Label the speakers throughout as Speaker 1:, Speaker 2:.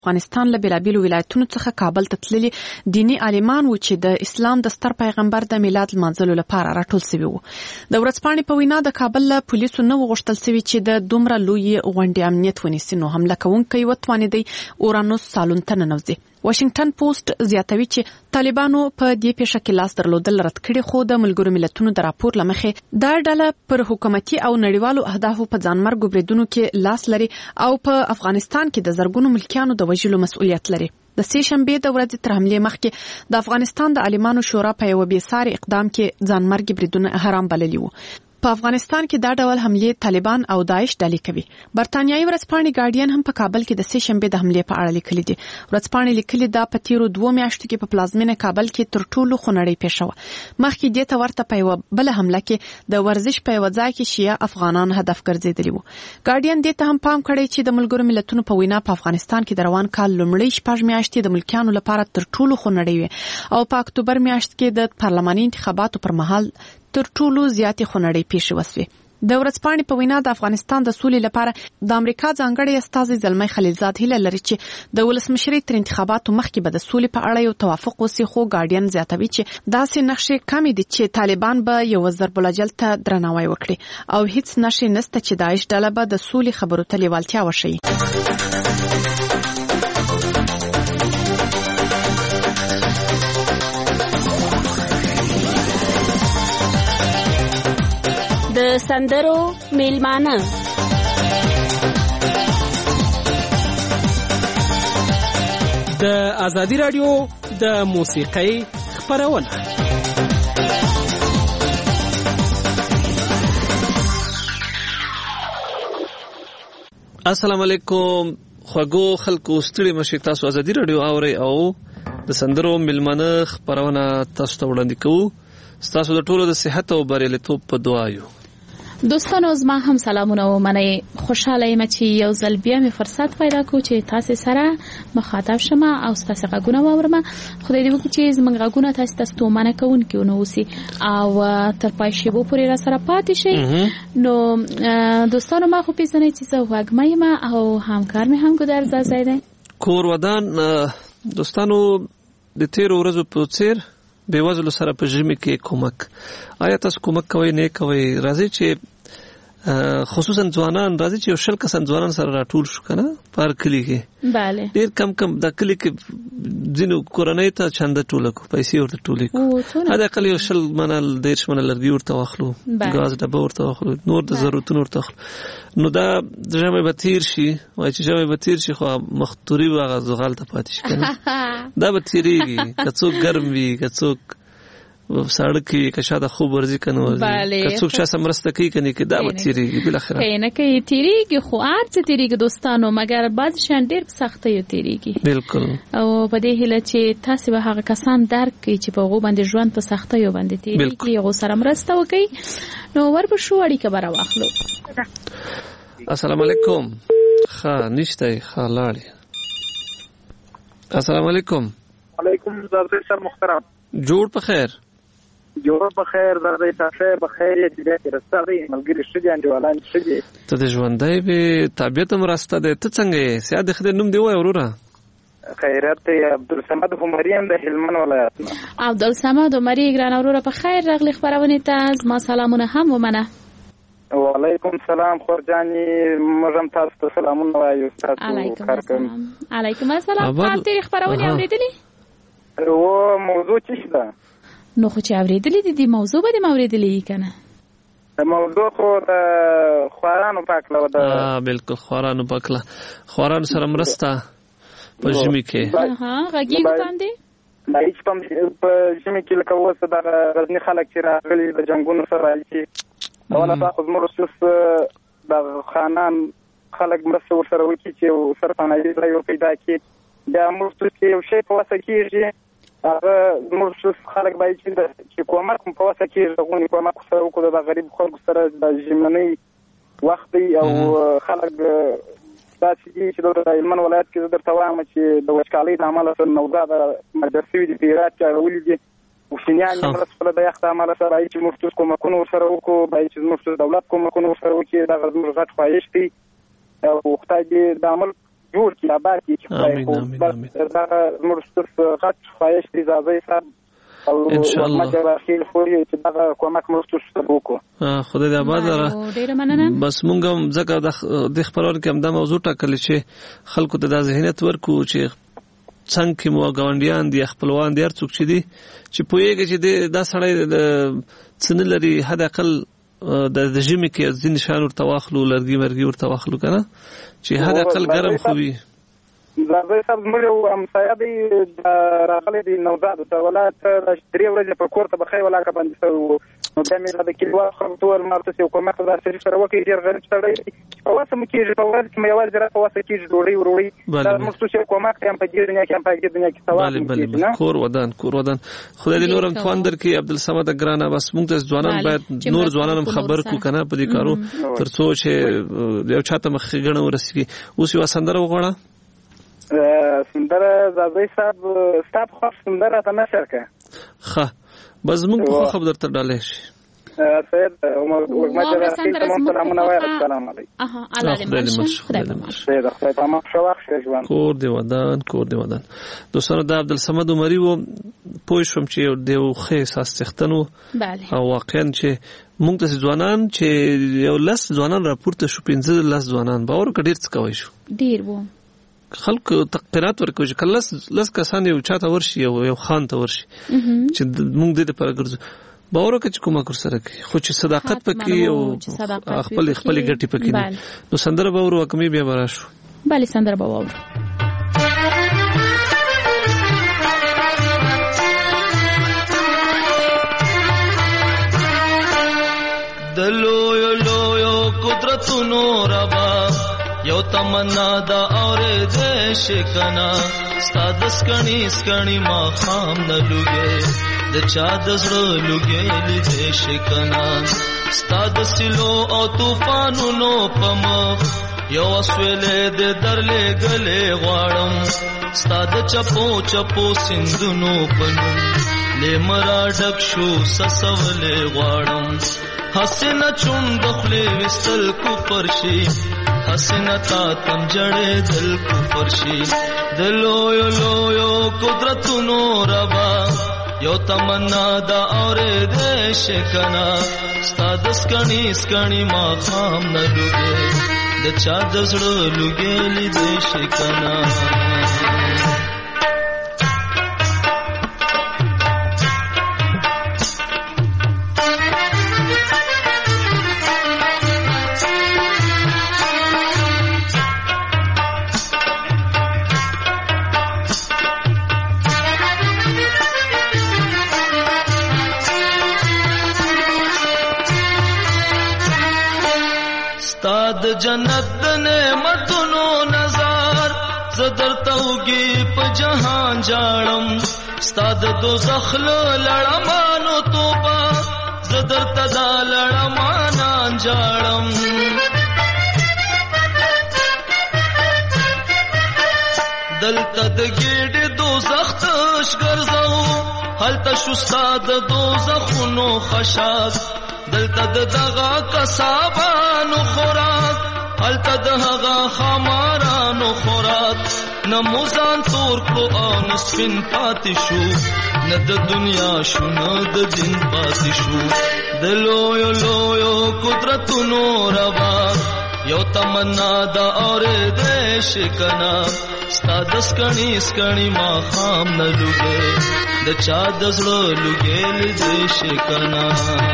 Speaker 1: افغانستان له بیلابیلو ولایتونو څخه کابل ته تللي دیني عالمان و چې د اسلام د ستر پیغمبر د میلاد لمانځلو لپاره راټول شوي وو. د ورځپاڼې په وینا د کابل له پولیسو نه وغوښتل شوي چې د دومره لوی غونډې امنیت ونیسي، نو حمله کوونکی وتوانېدی اورانوس سالون ته ننوځي. واشنگټن پوسټ زیاتوي چې طالبانو په دې پیښه کې لاس درلودل رد کړي، خو د ملګرو ملتونو د راپور لمخې دا ډله پر حکومتي او نړیوالو اهدافو په ځانمرګو بریدونو کې لاس لري او په افغانستان کې د زرګونو ملکیانو د وژلو مسؤلیت لري. د سې شنبې د ورځې تر حملې مخکې د افغانستان د عالمانو شورا په یو بېساري اقدام کې ځانمرګي بریدونه حرام بللي وو. په افغانستان کې دا ډول حملې طالبان او داعش ډلې کوي. برتانیایي ورځپاڼې ګارډین هم په کابل کې د سې شنبې د حملې په اړه لیکلي دي. ورځپاڼې لیکلي دا په تیرو 2 میاشتو کې په پلازمینه کابل کې تر ټولو خونړۍ پیښه وه. مخکې دې ته ورته په یوه بله حمله کې د ورزش په یوه ځای کې شیعه افغانان هدف ګرځېدلي وو. ګارډین دې ته هم پام کړی چې د ملګرو ملتونو په وینا په افغانستان کې د روان کال لومړۍ 6 میاشتې د ملکیانو لپاره تر ټولو خونړۍ وې او په اکتوبر میاشت کې د پارلماني انتخاباتو پر مهال تر ټولو زیاتې خونړۍ پیښې وسوې. د ورځپاڼې په وینا د افغانستان د سولې لپاره د امریکا ځانګړی استازی زلمی خلیلزاد هیله لري چې د ولسمشرۍ تر انتخاباتو مخکې به د سولې په اړه یو توافق وسي، خو ګارډین زیاتوي چې داسې نښې کمې دي چې طالبان به یو ضرب الجل ته درناوی وکړي او هیڅ نښې نشته چې داعش ډله به د سولې خبرو ته لیوالتیا وښیي.
Speaker 2: د سندرو میلمانه
Speaker 3: د ازادي رادیو د موسیقۍ خپرونه. السلام علیکم خوږو خلکو، ستړي مشي، تاسو ازادي رادیو اورئ او د سندرو میلمانه خپرونه تاسو ته وړاندې کوو. ستاسو د ټولو د صحت او بریالیتوب په دعا یو.
Speaker 4: دوستانو زما هم سلامونه و منئ. خوشاله یم چې یو ځل بیا مې فرصت پیدا کړو چې تاسو سره مخاطب شم او تاسو غږونه واورم. خدای دې وکړي چې زموږ غږونه تاسو ته ستومانه کوونکي ونه اوسي او تر پای شیبو پورې را سره پاتې شي. نو دوستانو ما خو پیژنئ چې زه وګمه یم او همکار مې هم ګودر زازای دی.
Speaker 3: کور ودان دوستانو د تیر ورځو په څیر بیوزلو سره په ژمي کې کومک. آیا تاسو کومک کوئ نه کوئ؟ راځي چې خصوصا ځوانان راځي چې یو 100 کسان ځوانان سره راټول شو کنه پر کلی کې.
Speaker 4: bale
Speaker 3: ډیر کم د کلی کې ځینو کورنۍ ته چنده ټوله کو پیسې ورته ټولې کو. دا کلی 100 منل 150 منل لرګي ورته واخلو، غاز ډبه ورته واخلو، نور د ضرورتونو ورته واخلو. نو دا ژمي به تیر شي، وای چې ژمي به تیر شي خو مختوري واغه زغال ته پاتې شي کنه. دا به تیریږي که څوک ګرم وي، که څوک سړک کې که شاده خوب ورزي کنه، که څوک شاسه مرسته کوي کنه کې دا به تیریږي بل اخره
Speaker 4: نه کوي تیریږي خو ارڅ تیریږي دوستانو، مګر بعض شان ډیر په سختۍ تیریږي.
Speaker 3: بالکل. او
Speaker 4: په دې هله چې تاسو به هغه کسان درک کړئ چې په غو باندې ژوند په سختۍ باندې تیریږي، غو سره مرسته وکړي. نو ورپه شو اړیکه بره واخلو.
Speaker 3: السلام علیکم. ښه نشته ښه لاړې. السلام علیکم.
Speaker 5: علیکم زابطه سر محترم.
Speaker 3: جوړ په خیر.
Speaker 5: جوړ په خیر، درځي تاسو په خیر دې چې راستړي ملګری شې انډیوالان شې.
Speaker 3: ته د ژوندۍ به طبيعت مرسته ده. ته څنګه یې؟ سیاده خدای نوم دی وای وروره.
Speaker 5: خیرات عبدالصمد عمری هم د هلمند ولایت نه.
Speaker 4: عبدالصمد عمری ګران وروره په خیر راغلی خبرونه ته ما سلامونه هم ومنه.
Speaker 5: وعلیکم السلام خورجانی، مجم تاسو ته سلامونه وایو.
Speaker 4: تاسو کارکم. علیکم السلام. تاسو خبرونه اوریدلې؟
Speaker 5: او موضوع څه ده؟
Speaker 4: نو خو چې اوریدلې دي موضوع به دې اوریدلې کنه.
Speaker 5: موضوع خو د خوارانو پاکله ده.
Speaker 3: بالکل خوارانو پاکله، خوارانو سره مرسته په ژمي کې.
Speaker 4: غږی باندې
Speaker 5: هیڅ په ژمي کې لکه اوس د غزنی خلک چې راغلي د جنگونو سره راځي، اوله تاسو زموږ د خانان خلک مرسته ورسره وکړي چې سرپناهي ځای پیدا کړي. بیا موږ چې یو شی په واسه کېږي هغه زموږ خلک باید چې کومک په واسه کېږي غونې کومک سره وکړو د غریب خلکو سره د ژمنۍ وخت دی. او خلک داسې دي چې د هلمند ولایت کې زه درته وایم چې د وچکالۍ د امله سره نوزاده مجر شوي دي، په هرات کې اړولي دي وشینیان یې مرسته خپله د یخ د امله سره باید چې موږ ټول کومکونه ورسره وکړو، باید چې زموږ ټول دولت کومکونه ورسره وکړي. دغه زموږ غټ خواهش دی او خدای دې د عمل جوړ کړي آباد کړي دا مرستف غټ خواهش دي زازي صاحب
Speaker 3: ان شاء الله
Speaker 5: مجبرخیل خوري چې دا کومک مرستف وکړو
Speaker 3: خدای دې آباد را بس مونږ ځکه د خبرونو کې هم دا موضوع ټاکل چې خلکو ته د ذهنیت ورکو چې څنګه مو غونډیان دي خپلوان دي څوک چې دي چې پوهیږي چې دا سړی د څنلري حد اقل د ژمي کې ځین شان ورته واخلو لرګي مرګي ورته واخلو کنه چې حد اقل ګرم خوي
Speaker 5: زه صاحب مړ ام صاحب راغلي دي نوزاد ته ولات درې ورځې په کور ته بخای ولا کا باندې نو دا مې د کلیوا خپل مرته یو کومه دا سړي سره وکړي ډیر غریب سړی په واسه مې کې په ورځ کې مې اول درته واسه کې ډوړی وروړي دا مخصوصي کومه هم په دې دنیا کې هم په دې دنیا کې ثواب
Speaker 3: نه کور ودان خدای دې نورم خواندر کې عبدالصمد ګرانه بس موږ ته ځوانان باید نور ځوانانم خبر کو کنه په دې کارو ترڅو چې یو چاته مخې غنه ورسیږي اوس یو سندره وغواړه
Speaker 5: سندره زابي صاحب ستاب خو سندره ته نشر کړه
Speaker 3: ښه بس موږ خو خبر درته ډالې شي
Speaker 5: سید عمر ورمجه سلامونه وایي السلام علیکم
Speaker 3: کور دی ودان دوستانو د عبدالصمد عمری و پوه شوم چې دیو خې احساس څښتنو او واقعا چې موږ ته ځوانان چې یو لس ځوانان راپورته شو 15 لس ځوانان باور کډیر څه کوي شو
Speaker 4: ډیر وو
Speaker 3: خلک تقریرات ورکوي چې کله لس کسان یو چاته ورشي یو خان ته ورشي چې موږ دې لپاره ګرځو باور وکړه چې کومه کور سره کوي خو چې صداقت پکې او خپل ګټي پکې نو سندره باور وکمي بیا براشو
Speaker 4: بله سندره باور
Speaker 6: دلو قدرتونو ربا یو تمنا دا اور دیش کنا ستاد سکنی ما خام نه لوګي د چا د زړه لوګي دیش کنا ستاد سلو او طوفانونو پم یو اسویلې د درلې غلې غواړم ستاد چپو سندونو پنو لمرا ډک شو سسولې غواړم حسن چوند خپل وستل کو پرشي حسنتا تم جړې دل کو پرشي دلو یو قدرتونو ربا یو تمنا دا اور دیش کنا ستاد سکنی ما خام نه لوګي د چا د زړه لوګي دیش کنا ستاد جنت نعمتونو نظر زدر توګي په جهان جاړم ستاد دوزخ لړمانو توبه زدر تدا لړمان جاړم دلته د ګډ دوزخ تش ګرځاو هلته شو ستاد دوزخونو خشاک دلته دغه کسابانو خوراک هلته دغه خمارانو خوراک نموزان تور کړو او نسفن پاتې شو نه د دنیا شو نه د دین پاتې شو د لویو قدرتونو ربا یو تمنا دا اور دیش کنا ستاد سکنی ما خام نه لوګي د چا د زړه لوګي دیش کنا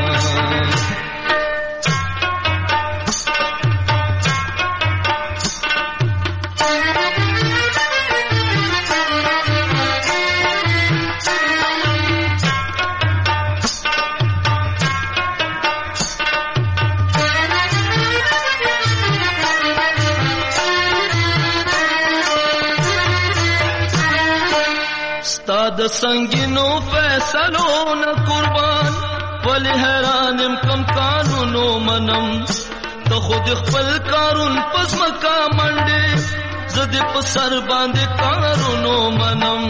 Speaker 6: د سنگینو فیصلو نه قربان ولی حیرانم کم قانونو منم ته خود خپل کارون پزمکا منډه زده په سر باندې کارونو منم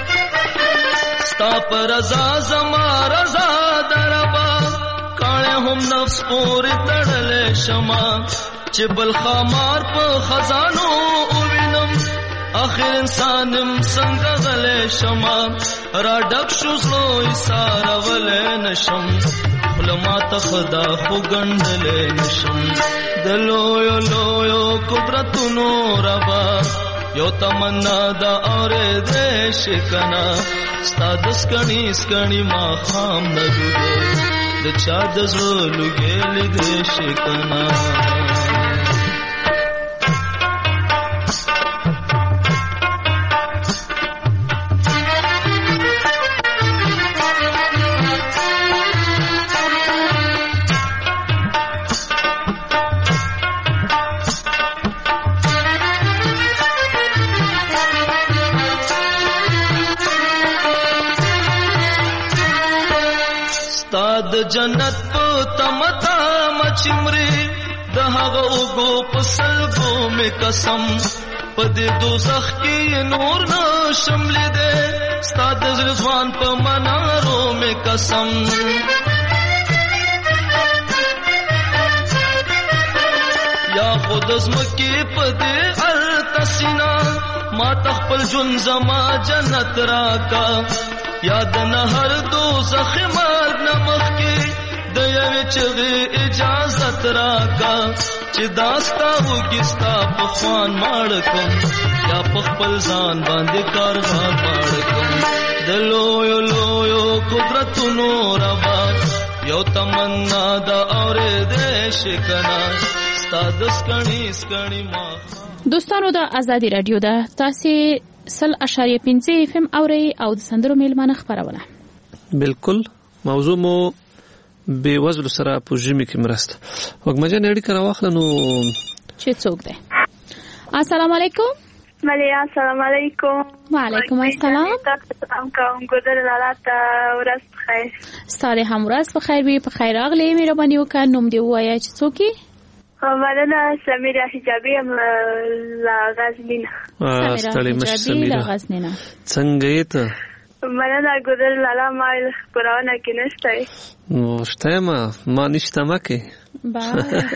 Speaker 6: ستا پر رضا زما رضا دربا کاڼه هم نفس پورې تړلې شمه چې بل خامار په خزانو ووینم اخر انسانم څنګه غلې شمه را ډک شو زړه ایسارولې نشم خلما ته خدا خو ګڼلې نشم د لویو لویو قدرتونو ربا یو تمنا دا اورېدې شي کنه ستا د سکڼي ما خام نه لوګې د چا د زړه لوګې لیدې شي کنه د جنت په تمتا مچمري د هغه اوګو په سلګو مې قسم په دې دوزخ کې نور نه شملې ده ستا د ځوان په منارو مې قسم یا خود زمکه په دې التسینا ما تخپل جون زما جنت راکا یاد نه هر دوزخ مرګ نمخ کې د یوې چغې اجازت راکا چې داستا وګستا په خوان ماړ کوم یا په خپل ځان باندې کاروان ماړ کوم د لویو لویو قدرتونو ربا یو تمنا دا اورېدې شي کنه ستا د سکڼي ما
Speaker 4: دوستانو د آزادي رادیو ده تاسو 100.5 FM اوري او د سندرو میلمانه خبرونه
Speaker 3: بالکل موضوع مو بے وزلو سره په ژمي کې مرسته وګمجه نړۍ کرا واخل نو
Speaker 4: چې څوک ده السلام علیکم
Speaker 7: السلام علیکم
Speaker 4: وعلیکم السلام
Speaker 7: کوم ګذر لاله ورځ بخیر
Speaker 4: ستاره هم ورځ بخیر وي په خیر اغلی مهرباني وکړه نوم دی وایا چې څوک
Speaker 7: مننه سمیرا حجابی لا غزنین
Speaker 3: ستړي مشه سمیرا
Speaker 4: غزنین
Speaker 3: څنګه یې ته
Speaker 7: مننه ګذر لاله مایل قرآن کې نشته
Speaker 3: شته ما نشته مکه
Speaker 7: با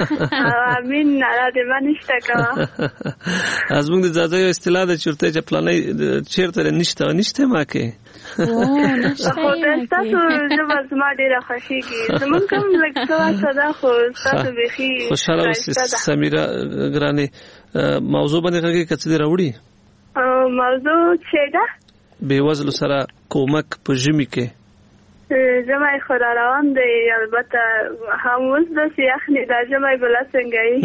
Speaker 7: امين نه دې ما نشته کا
Speaker 3: ازمن د زاده اصطلاح د چرته چې پلانې چیرته نشته مکه
Speaker 7: خو تاسو زما ډیره خوشیږي زمون کوم لکه صدا خو تاسو بخي
Speaker 3: خوشاله سمیرا ګرانه موضوع باندې هغه کڅ دی راوړي
Speaker 7: موضوع څه ده
Speaker 3: بے وزلو سره کومک په ژمي کې
Speaker 7: جمعي خورا روان دی البته هموز د سیاخني د جمعي بل څنګه یې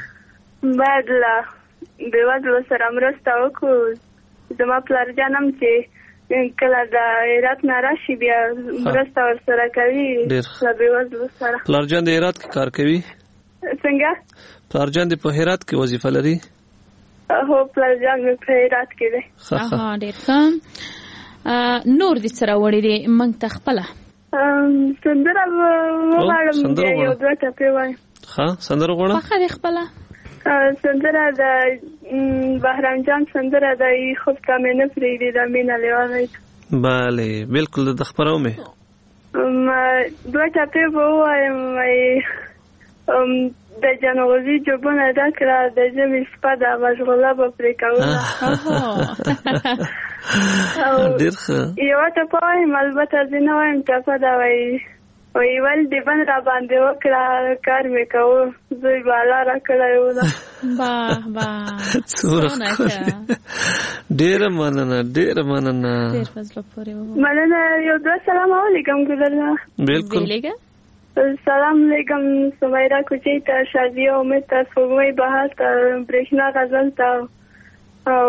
Speaker 7: بعد لا بے وزلو سره مرسته وکړو زما پلار جانم چې کله د هرات ناراشي بیا مرسته ورسره کوي بے وزلو سره
Speaker 3: پلار جان د هرات کې کار کوي
Speaker 7: څنګه
Speaker 3: پلار جان د په هرات کې وظیفه لري
Speaker 7: هو پلار جان په هرات کې دی
Speaker 4: ډېر ښه نور دې سره وړي دي موږ ته خپل
Speaker 7: سندره وغواړم یو دوه ټپې وایم
Speaker 3: ها سندره وغواړم
Speaker 4: خو خپل
Speaker 7: سندره د بهرام جان سندره د خوب کا مې نه پرېږدي د مینا لیوانۍ
Speaker 3: بله بالکل د خبرو مې
Speaker 7: دوه ټپې به ووایم د جنغوزي جوبونه ډکړه د ژمي شپه ده مشغوله به پرې کوله
Speaker 3: ډېر ښه
Speaker 7: یوه ټپه وایم البته ځینې وایم ټپه ده وایي ول دې بند را باندې وکړه کار مې کوو زوی بالا را کړی و ده
Speaker 3: ډېره مننه
Speaker 7: مننه یو دوه سلام علیکم ګلرنا
Speaker 3: بالکل
Speaker 7: سلام علیکم سمیرا کوچی ته شادیه امید ته سپوږمۍ بهار ته برېښنا غزل ته او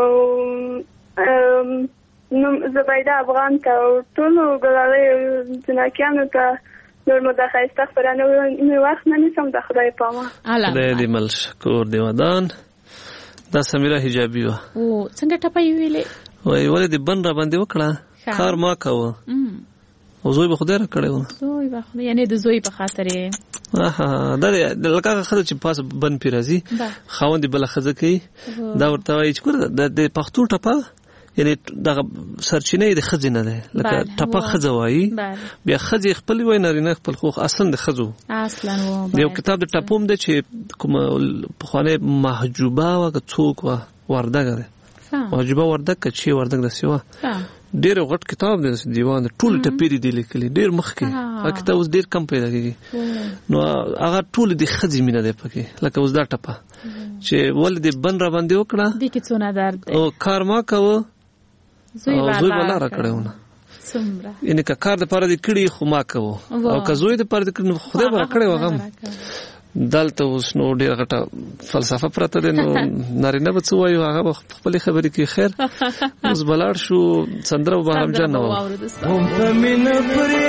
Speaker 7: زبیده افغان ته ټولو ګلالیو جناکیانو ته نور مو د ښایسته خپرانه مې وخت نه نیسم د خدای پامه
Speaker 3: خدای دې مل شکور دې ودان دا سمیرا حجابي وه
Speaker 4: څنګه ټپه یې ویلې
Speaker 3: وایي ولې دې بند را باندې وکړه کار ما کوه او زوی به خدای را کړی و
Speaker 4: زوی به خدای یعنی د زوی په خاطر یې
Speaker 3: دا لکه ښځه چې پاس بند پې راځي خاوند یې بله ښځه کوي دا ورته وایي چې ګوره د پښتو ټپه یعنی دغه سرچینه د خزینه ده لکه ټپه خزوایي بیا خزي خپل وای نارینه خپل خو اصلا د خزو
Speaker 4: اصلا
Speaker 3: یو کتاب د ټپوم ده چې کوم په خوانه محجوبه او څوک وردګ ده محجوبه وردګ چې وردګ د سیوا ډیر غټ کتاب دی دیوان ټول ټپېری دی لیکلي ډیر مخکې هغه کتاب اوس ډیر کم پیدا کیږي نو هغه ټول د خزي مینه ده پکې لکه اوس دا ټپه چې ول دې بن را باندې وکړه
Speaker 4: د کی څونه درد
Speaker 3: او کار ما کوو زوی ولا را کړهونه
Speaker 4: سمره
Speaker 3: ان کا کار د پاره د کړي خو ما کوو او که زوی د پاره د کړي خدای به کړي وغم دلته اوس نو ډیر غټه فلسفه پرته ده نو نارینه به څه وایو هغه خپل خبرې کوي خیر اوس بلاړ شو سندره وبهم جان نو
Speaker 6: هم زمين پرې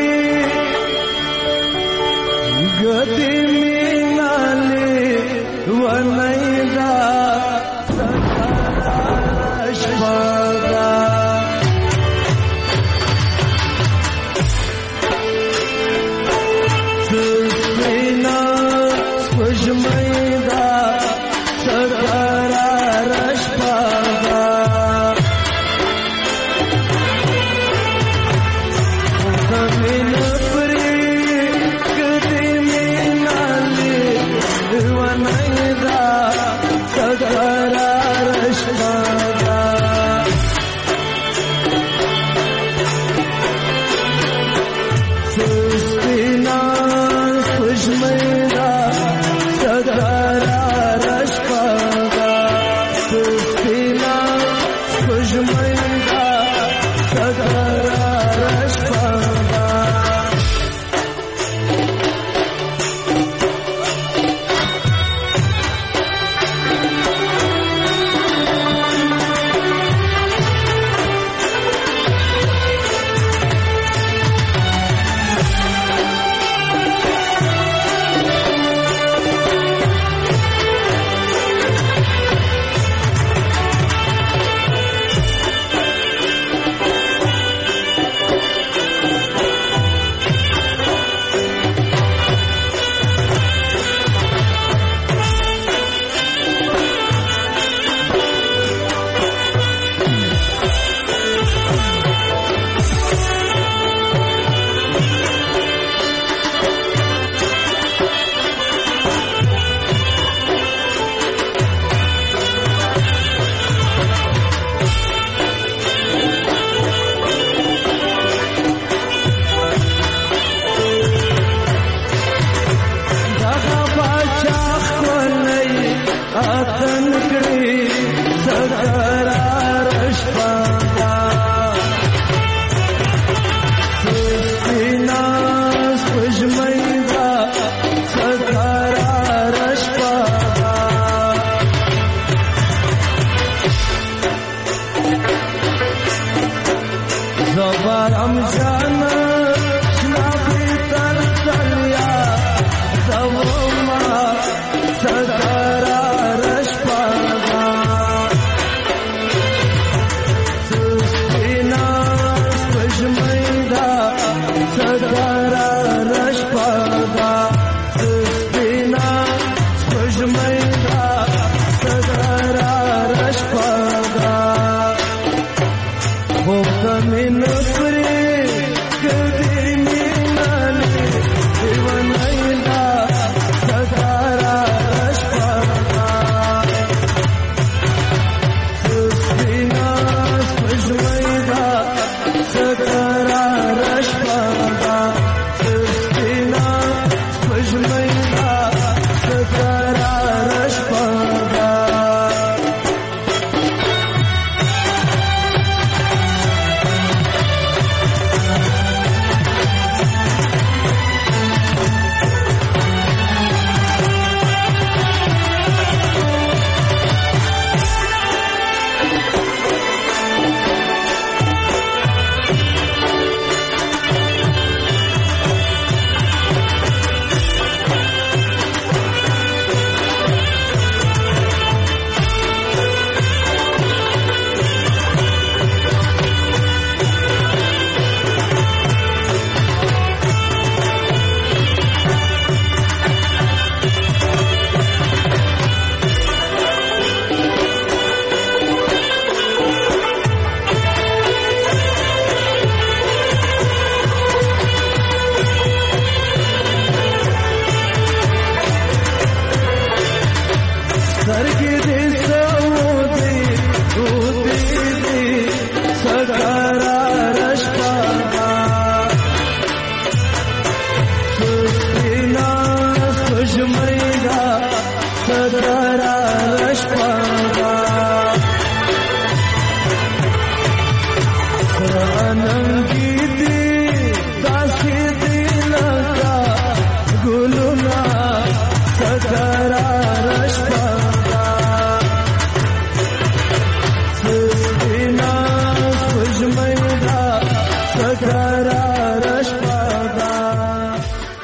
Speaker 6: ګټې میناله ونایدا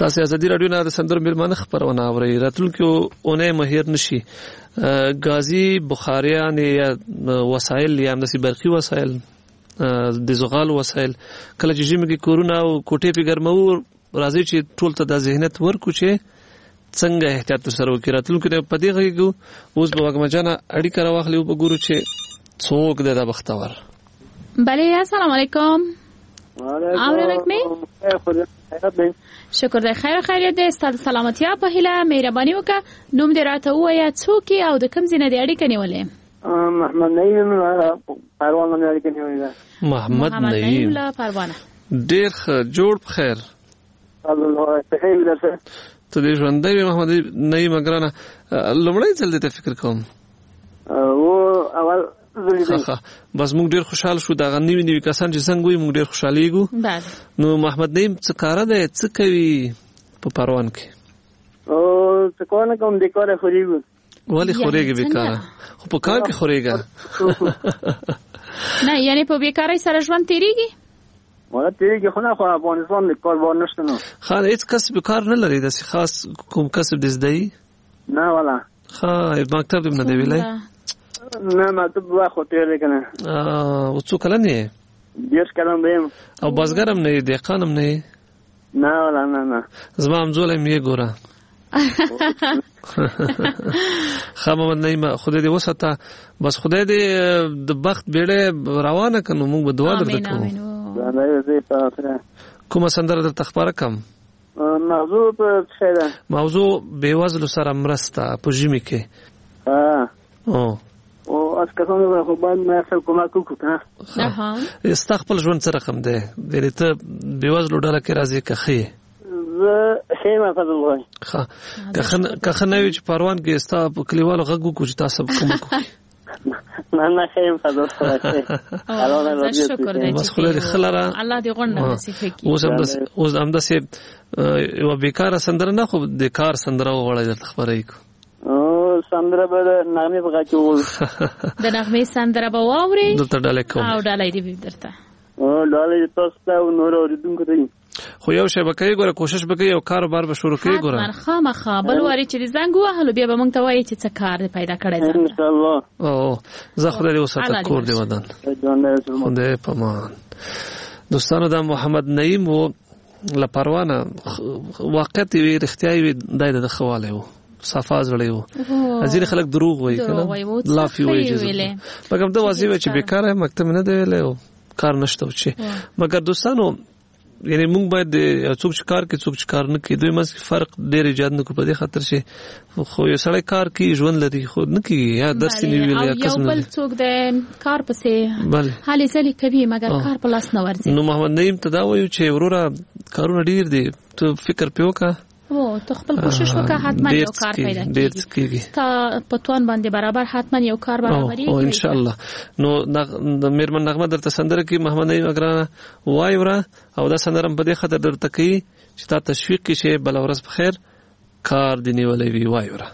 Speaker 3: تاسو ازادي رادیو نه د سندرو میلمانه خبرونه اورئ. راتلونکي اونۍ مهیر نشي غازی بخاریان یا وسایل یا همداسې برقي وسایل د زغال وسایل کله چې ژمي کې کورونه او کوټې په ګرمو راځي چې ټول ته د ذهنیت ورکو چې څنګه احتیاط سره وکړي. راتلونکي په دې غږیږو اوس به وګمجانه اړیکه راواخلي او وګورو چې څوک د بختور.
Speaker 4: بله السلام علیکم. شکر دی خیر خیریت دی. ستاسو سلامتی په هیله مهرباني وکړه نوم دې راته ووایه څوک او د کوم ځای نه دې اړیکه نیولې؟
Speaker 5: محمد نعیم پروانه نه اړیکه نیولې.
Speaker 3: محمد نعیم
Speaker 4: له پروانه.
Speaker 3: ډیر جوړ بخیر.
Speaker 5: الله تخیر درته.
Speaker 3: ته دې ژوندۍ محمد نعیم ګرانه لومړی ځل دې فکر کوم.
Speaker 5: او اول
Speaker 3: بس موږ ډیر خوشاله شو دا غنیوي نیوي کسان چې څنګه وي موږ ډیر خوشالېږو. نو محمد نعیم څه کار دی څه کوي په پروان کې؟
Speaker 5: او څه کوونه کوم د کار خوريږي.
Speaker 3: ولی خوريږي بیکاره خو په کار کې خوريږي
Speaker 4: نه یعنی په بیکارۍ سره ژوند تیریږي؟
Speaker 5: ولا تیریږي خو نه خو افغانستان د کار بار نشته نو
Speaker 3: خان هیڅ کسب کار نه لري داسې خاص کوم کسب دې زده
Speaker 5: نه ولا
Speaker 3: مکتب دې نه دی ویلای؟
Speaker 5: نه مکتب واخو تیرې کنه.
Speaker 3: او څو کلن یې؟
Speaker 5: 10 کلن بیم.
Speaker 3: او بازګرم نه دی دهقانم نه؟
Speaker 5: نه ولا نه
Speaker 3: زما همزولی مې ګوره. محمد نعیم خدای دې وساته بس خدای دې د بخت بیړې روانه کنو موږ به دعا درته کوو. کومه سندره درته خبره کوم؟
Speaker 5: موضوع په څه ده؟
Speaker 3: موضوع بېوزلو سره مرسته په ژمي کې.
Speaker 5: او اس کسانو خو باید ما اصل کومک وکړو کنه.
Speaker 3: ستا خپل ژوند څه رقم دی؟ یعنې ته بېوزلو ډله کې راځې که ښه یې؟
Speaker 5: زه ښه یم فضل وایي.
Speaker 3: که ښه نه وي چې پروان کې ستا په کلیوالو غږ وکړو چې تاسو کومک وکړي.
Speaker 5: نه ښه یم فضل وایي.
Speaker 4: شکر دی
Speaker 3: بس خدای دې ښه لره.
Speaker 4: الله دې غونډه نصیب کړي.
Speaker 3: اوس همداسې یوه بېکاره سندره نه خو د کار سندره وغواړئ درته خبره یې کړو.
Speaker 5: سندره به د نغمې په غږ کې وواورو.
Speaker 4: د نغمې سندره به واورې
Speaker 3: دلته ډالۍ کوم
Speaker 4: او ډالۍ دې درته
Speaker 5: ډالۍ تاسو ته او نورو اورېدونکو ته.
Speaker 3: خو یو شی به کوي ګوره کوشش به کوي یو کاروبار به شروع کوي ګوره.
Speaker 4: خامخا بل واري چې زنګ ووهلو بیا به موږ ته وایي چې څه کار دې پیدا کړی ځان ته
Speaker 5: انشاءالله.
Speaker 3: او زه خدای دې وساته کور دې ودان خدای په امان. دوستانو دا محمد نعیم و له پروانه واقعیت وي رښتیا وي دا د ښه والی و صفا زړی و. ځینې خلک دروغ وایي کنه لافي وایي مګر دا واضح وي چې بیکاره مکتب نه دی ویلی او کار نشته چې مګر دوستانو یعنی موږ باید څوک چې کار کوي څوک چې کار نه کوي دوی منځ کې فرق ډېر ایجاد نه کړو په دې خاطر چې خو یو سړی کار کوي ژوند لري خو نه کوي یا درس نه ویل یا کس نه
Speaker 4: بل څوک د کار پسې حالې ځلې کوي مګر کار په لاس نه ورځي. نو
Speaker 3: محمد نعیم ته دا وایو چې وروره کارونه ډېر دي ته فکر پې وکړه
Speaker 4: او ته خپل کوشش وکړه حتما یو کار پیدا کیږي. تا په توان باندې برابر حتما یو کار برابرېږي
Speaker 3: او ان شاء الله. نو د میرمن نغمه درته سندره کې محمد نعیم اگرانه وای وره او دا سندره په دې خاطر درته کوي چې تا تشویق کې شي بل ورځ بخیر کار دی نیولې وی وای وره.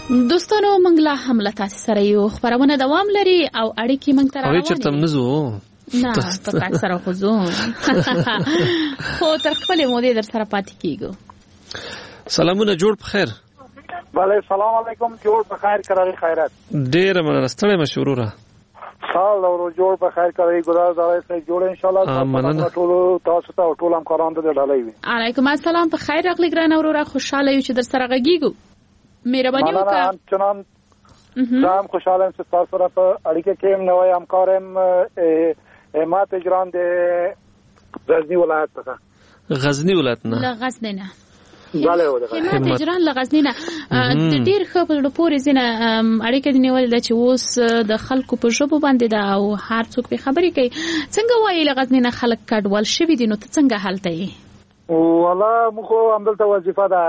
Speaker 4: دوستانو موږ لا هم له تاسو سره یو خبرونه دوام لري او اړیکې موږ ته روانې
Speaker 3: او چرته مزو
Speaker 4: نه په تاسو سره خو خو تر خپل مودې در سره پاتې کیږو.
Speaker 3: سلامونه جوړ په خیر.
Speaker 5: بله سلام علیکم جوړ په خیر کراغي خیرات.
Speaker 3: ډیر مننه ستړی مشوره.
Speaker 5: سال او جوړ په خیر کراغي ګلار زړه سره جوړ ان شاء الله. ټول تاسو ته ټول هم کاران ته ډالۍ وي.
Speaker 4: علیکم السلام په خیر راغلی ګران اورورا خوشاله یو چې در سره غږیږو. مهرباني وکړه.
Speaker 5: چنان زم خوشاله یم چې تاسو سره په اړیکه کې نوې همکارم ما تجران د غزنی ولایت څخه.
Speaker 3: غزنی ولایت نه
Speaker 4: غزنی نه
Speaker 5: بله و
Speaker 4: همت تجران لغزنی نه ډیر خپل پورې زنه اړیکه دی نیول چې اوس د خلکو په ژبه باندې دا او هر څوک په خبرې کوي. څنګه وایي لغزنی نه خلک کډوال شوی دي نو ته څنګه حالته یې؟
Speaker 5: والله مخو عملته وظیفه ده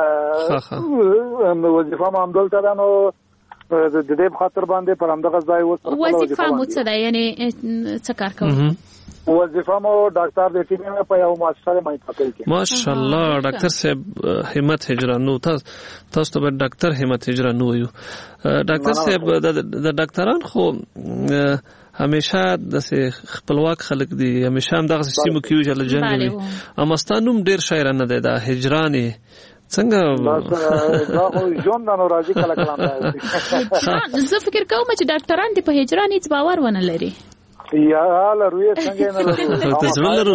Speaker 5: وظیفه ما عملته ده نو د دې خاطر باندې پر همدغه ځای وځه.
Speaker 4: وظیفه مو څه ده یعنی څه کار کوي؟
Speaker 5: وظیفه مو ډاکټر د ټیم په یو مؤسسه کې مایتل کې.
Speaker 3: ماشاءالله ډاکټر صاحب همت هجرانو تاسو ته ډاکټر همت هجرانو یو. ډاکټر صاحب د ډاکټران خو همیشه د خپلواک خلک دي همیشه هم دغه سیمو کې ویل جنګوي امستانوم ډیر شاعرانه ده د هجرانې څنګه
Speaker 5: دا خو ژوند نو راځي کله کله
Speaker 4: زه فکر کوم چې ډاکټران دې په هجران هیڅ باور ونه لري.
Speaker 5: یا لروي څنګه نه
Speaker 3: لرو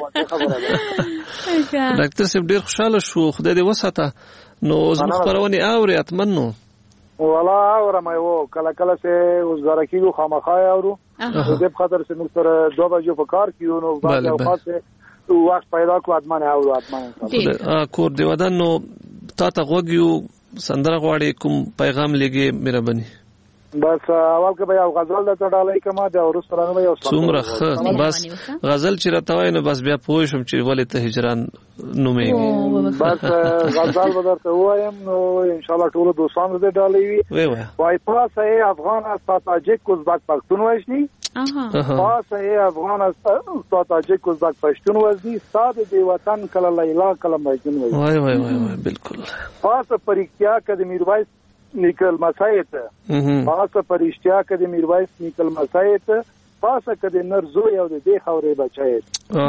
Speaker 3: ډاکټر صاحب ډیر خوشاله شو خدای دې وساته نو زموږ خبرونه اوري اتمنو
Speaker 5: والله اورم یو کله کله سه وزګار کیو خامخای اورو دې په خاطر چې موږ سره 2 بجې په کار کیو نو بعد اوقات وخت پیدا کو ادمانه اورو ادمانه
Speaker 3: کور دی ودان نو تا ته غوږیو سندره غواړي کوم پیغام لګي مهرباني
Speaker 5: بس اول کې به یو غزل د ډالۍ کما د اورس سره نو یو
Speaker 3: څومره بس غزل چې راټوي نو بس بیا پوه شم چې ولې ته هجران نومې
Speaker 5: بس غزل به درته وایم نو ان شاء الله ټول دوستانو دې ډالۍ وي وای پاسه افغان است تاجک ازبک پښتون وښني پاسه افغان است تاجک ازبک پښتون وځي ساده دی وطن کله لیلا کله مجنون وځي
Speaker 3: وای وای وای بالکل
Speaker 5: پاسه پرختیا کده میرویس نیکل مسایت پاسه پرشتیا کده میرویس نیکل مسایت پاسه کده نرزو یو د دې خورې بچایت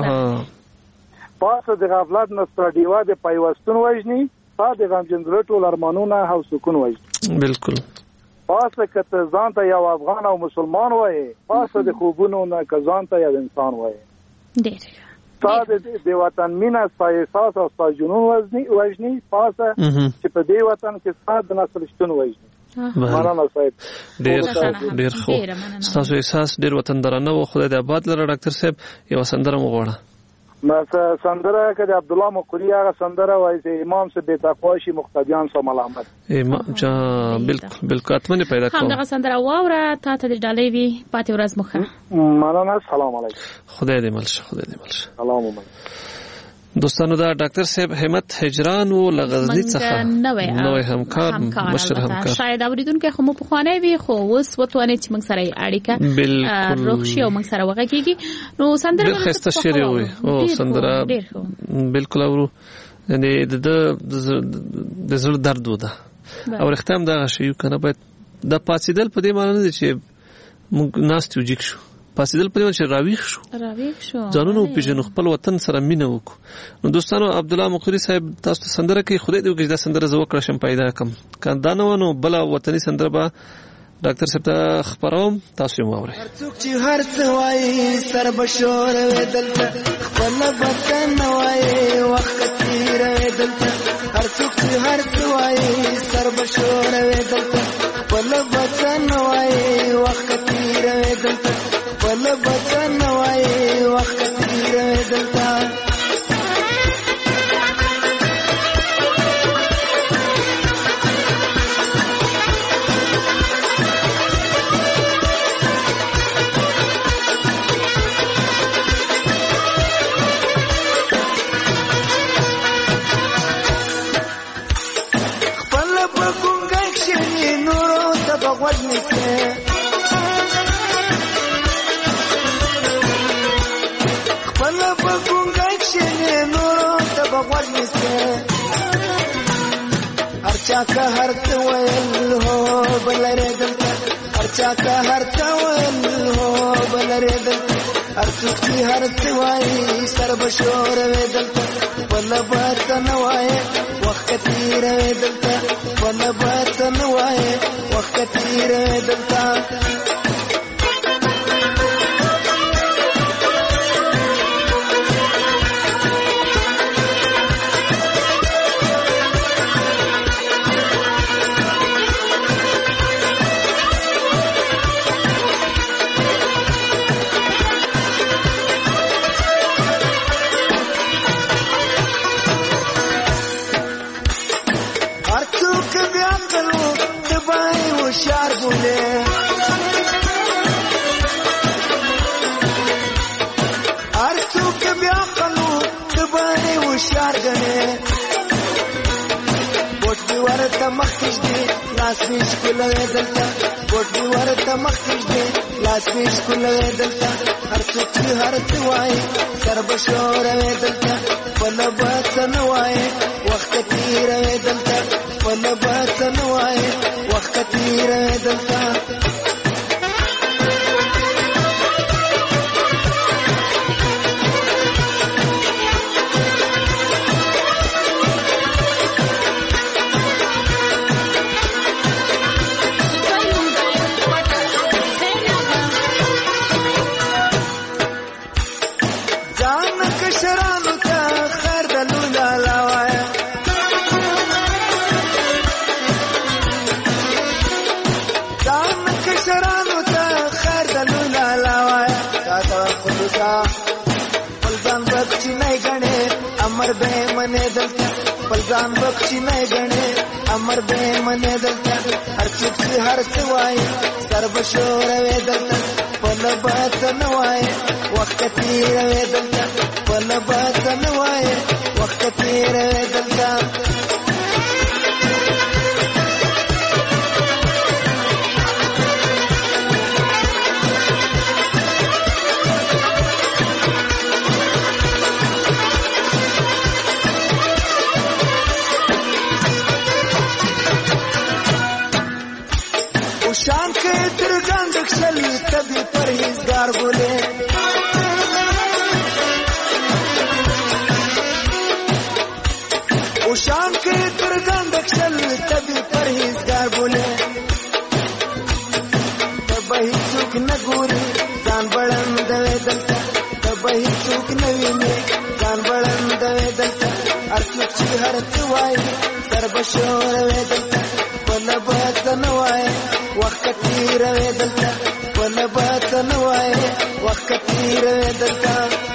Speaker 5: پاسه د غفلت نستر دیوا د پیوستون وژني پاسه د غمجنزړه ټول ارمانونه او سکون وژني
Speaker 3: بالکل
Speaker 5: پاسه کته ځان ته یو افغان او مسلمان وای پاسه د خوبونو نه کزان ته یو انسان وای
Speaker 4: ډېر
Speaker 5: ساده د وطن مینا سای احساس او سای جنون وژني پاسه چې په دې وطن کې ساده نسل شتون وژني مننه صاحب
Speaker 3: ډېر خو تاسو احساس ډېر وطندارانه و خدای دې آباد لره ډاکټر صاحب یو سندره مو غواړه
Speaker 5: مثلا سندره کې د عبد الله مقری هغه سندره وایي چې امام سے بے تقوا شي مقتدیان سو ملامت
Speaker 3: امام جا بالکل اتمنه پیدا کوم
Speaker 4: همدغه سندره واوره تا ته د ډالۍ وی پاتې ورځ مخه
Speaker 5: مننه سلام علیکم
Speaker 3: خدای دې ملشه
Speaker 5: سلام علیکم
Speaker 3: دوستانو دا ډاکټر صاحب همت هجران و لغزنی څخه نوې همکار مشر همکار
Speaker 4: شاید اوریدونکو خو مو په خوانه وی خو اوس وتوانه چې موږ سره اړیکه روغشي او موږ سره وغږیږي نو سندره
Speaker 3: خسته شری وي او سندره بالکل اورو یعنی د زړه درد ودا او ختم دا شی کنه باید د پاتیدل په دې معنی نه چې موږ ناستو جګ شو پاسیدل په دې چې راویښ شو ځانونو پیژنو خپل وطن سره مینه وکړو نو دوستانو عبد الله مقری صاحب تاسو ته سندره کې خدای دې وکړي دا سندره زو کړم شم پیدا کم کدا نو بل وطني سندره به ډاکټر صاحب ته خبروم تاسو یې واورئ
Speaker 8: څوک چې هر څه وایي سر بشور دلته خپل وطن وایي وخت تیر دلته هر څوک چې هر څه وایي سر بشور دلته خپل وطن وایي وخت تیر دلته خپل وطن وایي وخت تیر دلته ارچا کا هر تویل هو بلره دلته ارچا کا هر تویل هو بلره دلته ارڅوک هر توای سر بشور وې دلته ولا بات نوای وخت تیر وې دلته ولا بات نوای وخت تیر وې دلته होशियार बोले हर चूक ब्याह कलू दबाने होशियार गने बोटी वर तमखिश दे लासमिश कुलवे दलता बोटी वर तमखिश दे लासमिश कुलवे दलता हर चूक हर तुआई सर्वशोर वे दलता वला बात नवाए वक्त तीर वे दलता वला बात नवाए वक्त तीर वे दलता पलजान बख्शी नहीं गणे अमर बे मने दलता पलजान बख्शी नहीं गणे अमर बे मने दलता हर चुपसी हर सिवाई सर्वशोर वे दलता पल बात नवाए वक्त तीर वे दलता पल बात नवाए वक्त तीर वे दलता शान के तिरगंद चल तभी परहेजगार बोले शान के तिरगंद चल तभी परहेजगार बोले तबही चूक न गोरी जान बड़न दवे दलता तबही चूक नवी में जान बड़न दवे दलता अर्चुक हर तुआई सर्वशोर वे दलता वला बात नवाए वक्त तीर वे दलता वला बात नवाए वक्त तीर वे दलता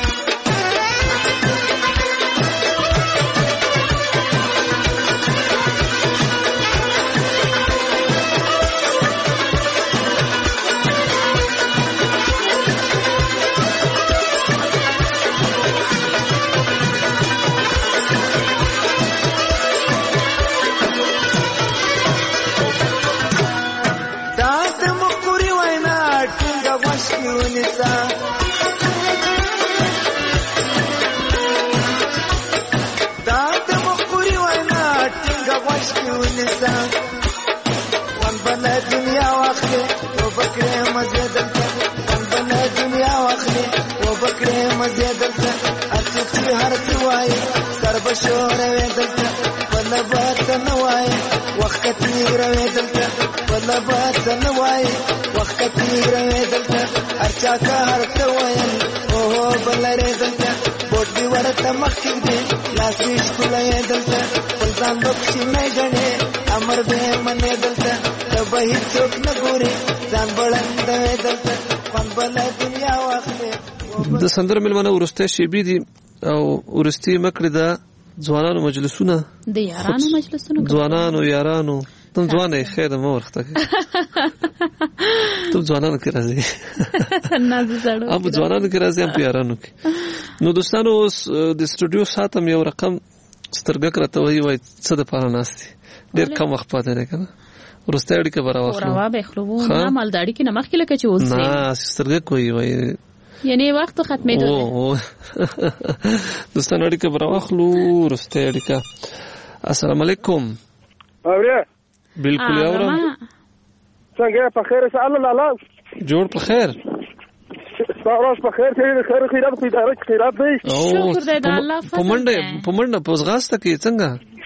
Speaker 8: वन बना दुनिया वाखले वो बकरे मजे दलता वन बना दुनिया वाखले वो बकरे मजे दलता अर्चुकी हर तुआई सर्वशोर वे दलता वला बात नवाए वक्त तीर वे दलता वला बात नवाए वक्त तीर वे दलता अर्चा का हर तुआई ओहो बलरे दलता बोटी वर तमखिश दे लासमिश कुलवे दलता पलजान बख्शी नहीं गणे अमर बे मने दलता तबही चोक न गोरी जान बड़न दवे दलता वन बना दुनिया वाखले
Speaker 3: د سندره ملمنه ورسته شیبې دي او ورستي مکړه د ځوانانو مجلسونه
Speaker 4: د یارانو مجلسونه
Speaker 3: ځوانانو یارانو تم ځوانه خیر مو ورخته تم ځوانانو کې راځي
Speaker 4: نه زړو
Speaker 3: اب ځوانانو کې راځي ام یارانو کې نو دوستانو اوس د سټوډیو ساتم یو رقم سترګه کرته وای څه د پاره ناشتي ډیر کم وخت پاتې نه کنه ورسته اړیکه برابر
Speaker 4: راوا به خلوو نه مالداری کې نمخ کې لکه چې اوس
Speaker 3: نه سترګه کوي وای
Speaker 4: یعنی وخت ختمېدو
Speaker 3: دوستانو اړیکه برابر خلوو ورسته اړیکه السلام علیکم
Speaker 5: اوریا
Speaker 3: بالکل اورم
Speaker 5: څنګه په خیر ان شاء الله
Speaker 3: جوړ په خیر
Speaker 5: تاسو په خیر ته خیر خیرات په اداره کې خیرات دی
Speaker 4: شکر دې د الله فضل
Speaker 3: په منډه په غاسته کې څنګه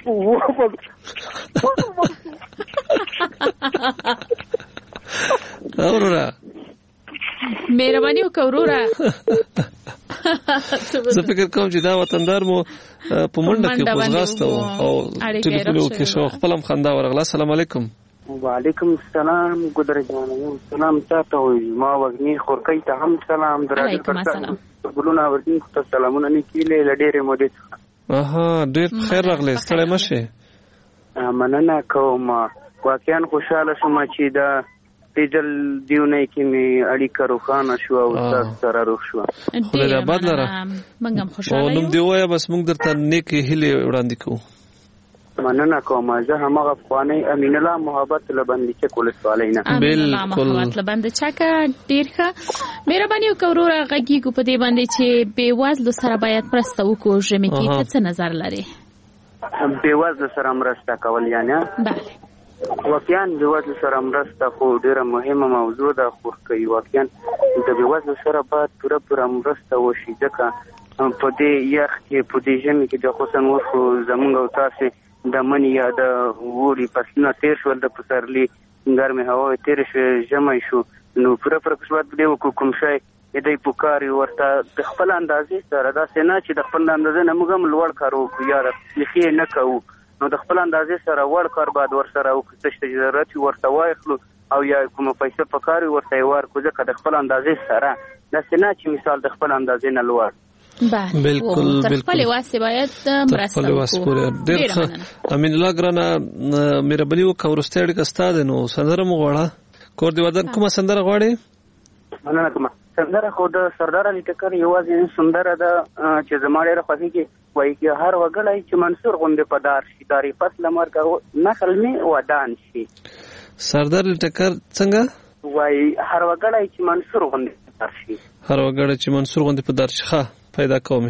Speaker 3: اورورا
Speaker 4: مهرباني وکړه
Speaker 3: زه فکر کوم چې دا وطندار مو په منډه کې پوزغاسته او ټلیفون کې شو خپلم خندا ورغله. السلام علیکم.
Speaker 9: وعلیکم السلام ګدر جان سلام تاسو ما وګنی خورکې ته هم سلام درته ګلونه ورته ته سلامونه نکیله لډېره مودې.
Speaker 3: ډېر خیر راغلی ستړی مشه.
Speaker 9: مننه کوم واقعا خوشاله شوم چې دا پیجل دیونه کې می اړیکه روخانه شو او تاسو سره روخ شو.
Speaker 3: خدای دې آباد لره.
Speaker 4: موږ هم خوشاله یو.
Speaker 3: نوم دی وای بس موږ درته نیکه هیله وړاندې کوو.
Speaker 9: مننه کوم زه همغه افغاني امین الله محبت لبندې چې کول سوالینا
Speaker 3: بالکل
Speaker 4: محبت لبندې چاکه ډیر ښه مهرباني وکړه غږی کو په دې باندې چې بیوازلو سره باید مرسته وکړو ژمې کې ته څه نظر لري؟
Speaker 9: بیوازلو سره مرسته کول یعنی
Speaker 4: بله
Speaker 9: واقعا بیوازلو سره مرسته خو ډیره مهمه موضوع ده خو کوي واقعا د بیوازلو سره باید پوره مرسته وشي ځکه په دې یخ کې په دې ژمې کې د خصوصا ورخو زمونږ او تاسو د منی یا د ووري پسنه تیر شو د پسرلی ګرمه هوا تیر شو جمع شو نو پوره قسمت دی کوم شي دې پکاري ورته د خپل اندازې سره دا سينه چې د خپل اندازې نه موږ لوړ کارو یا لخي نه کوو نو د خپل اندازې سره وړ کار بعد ور سره او څه ضرورت ورته وایخلو او یا کوم پیسې پکاري ورته ورکو ځکه د خپل اندازې سره د سينه چې مثال د خپل اندازې نه لوړ
Speaker 3: بالکل
Speaker 4: خپل واسه باید مرسته وکړو.
Speaker 3: ډیر ښه امین الله ګرانه مهرباني وکړه ورسته اړیکه ستاده نو سندره مو غواړه کور دی ودان کومه سندره غواړي؟
Speaker 9: مننه کوم سندره خو د سردار علي ټکر یوازې سندره ده چې زما ډېره خوښي کې وایي چې هر وګړی چې منصور غوندې په دار شي داري فصل مرګ نخل می ودان شي.
Speaker 3: سردار علي ټکر څنګه
Speaker 9: وایي هر وګړی چې منصور غوندې په دار شي
Speaker 3: هر وګړی چې منصور غوندې په دار شي پیدا کومه.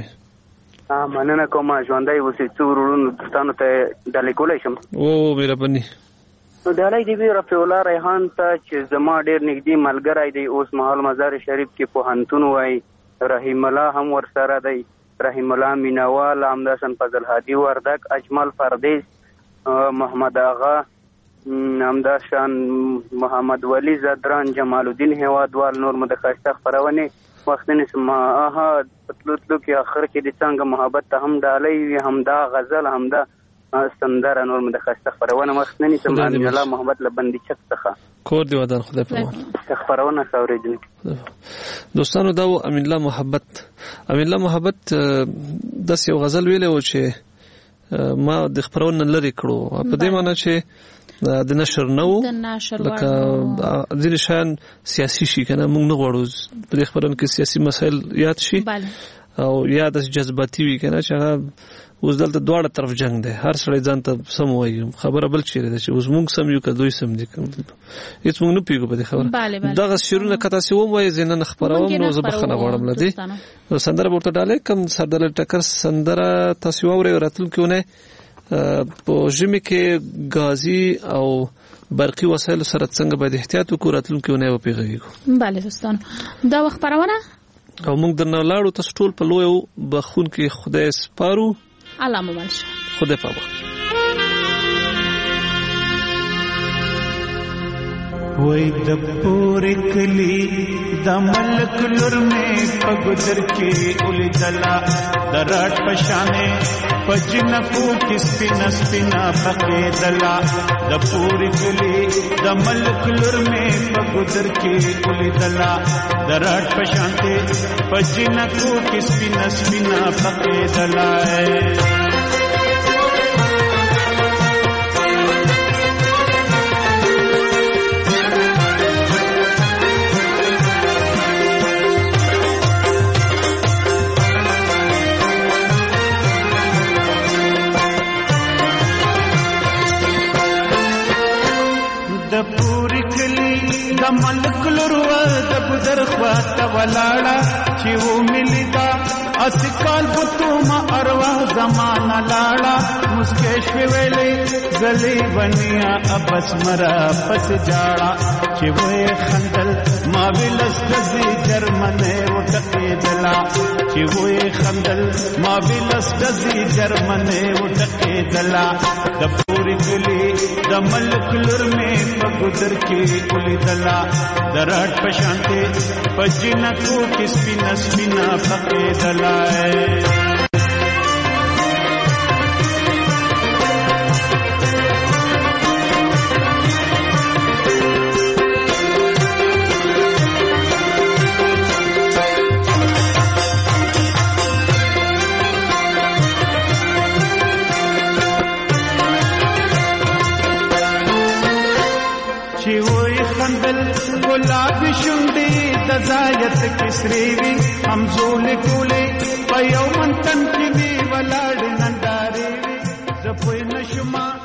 Speaker 9: مننه کوم ژوندۍ اوسې څو ورونو دوستانو ته ډالۍ کولای شم.
Speaker 3: مهرباني
Speaker 9: نو ډالۍ دی رفیع الله ریحان ته چې زما ډېر نږدې ملګری دی اوس مهال مزار شریف کې پوهنتون وای رحیم الله هم ورسره دی رحیم الله مینوال همداسن فضل هادي وردک اجمل پردیس محمد آغا همداشان محمد ولی زدران جمال الدین هوادوال نور مدخشته خبرونه وختنه سما پتلوتلو کې اخر کې د څنګه محبت ته هم ډالۍ هم دا غزل هم دا سندره نور مدخشته خبرونه وختنه سما امین الله محبت لبندې چک څخه
Speaker 3: کور دی ودان خدای په
Speaker 9: خبرونه ساوریدل
Speaker 3: دوستانو دا امین الله محبت د یو غزل ویلې و چې ما د خبرونه لري کړو په دې معنی چې د نشر نو لکه ځینې شان سیاسي شي کنه موږ نه غواړو په دې خبرونه کې سیاسي مسایل یاد شي او یا د جذباتي وي کنه چې اوس دلته دواړه طرف جنگ دی هر سړی ځان ته سم وایي خبره بل چیرې ده چې اوس موږ سم یو که دوی سم دي هیڅ موږ نه پیګو په دې خبره دغه شیرونه کته سی وایي زنه خبروم نو زه بخنه غواړم لدی نو سندره ورته ډالې کم سردار ټکر سندره تاسو اورئ راتلونکي په ژمي کې غازی او برقي وسایل سره څنګه باید احتیاط وکړو راتلونکي ونه وپیږو.
Speaker 4: bale دوستان دا وخت خبرونه
Speaker 3: او موږ درنه لاړو تاسو ټول په لوی بخون کې خدای سپارو
Speaker 4: الله مو مل شه
Speaker 3: خدای پاک
Speaker 10: وای د پورې کلی د ملک لور مې پګدر کې اول دلا درات پشانه پجنکو کې سپینا پکې دلا د پورې کلی د ملک لور مې پګدر کې اول دلا درات پشانه پجنکو کې سپینا پکې دلا د پوری کلی د د ملک لوروا د ګذر خواته ولاړه چې و ملدا اسکال بوتو ما اروا زمانہ لاړه مسکه شوي ویلې زلي بنیا ابس مرا پس جاړه چې وې خندل ما ویلس دزي جرمنه وټکې دلا چې وې خندل ما ویلس دزي جرمنه وټکې دلا د پوری کلی د ملک لور می په ګذر کې کلی دلا درات پشانته پجنکو کس بنا سپینا پکې دلا गुलाबी शुंडी दजायत किसरीवी हम झोले टोले पयो मंतन की भी वलाड़ नंदारी जपोई नशुमा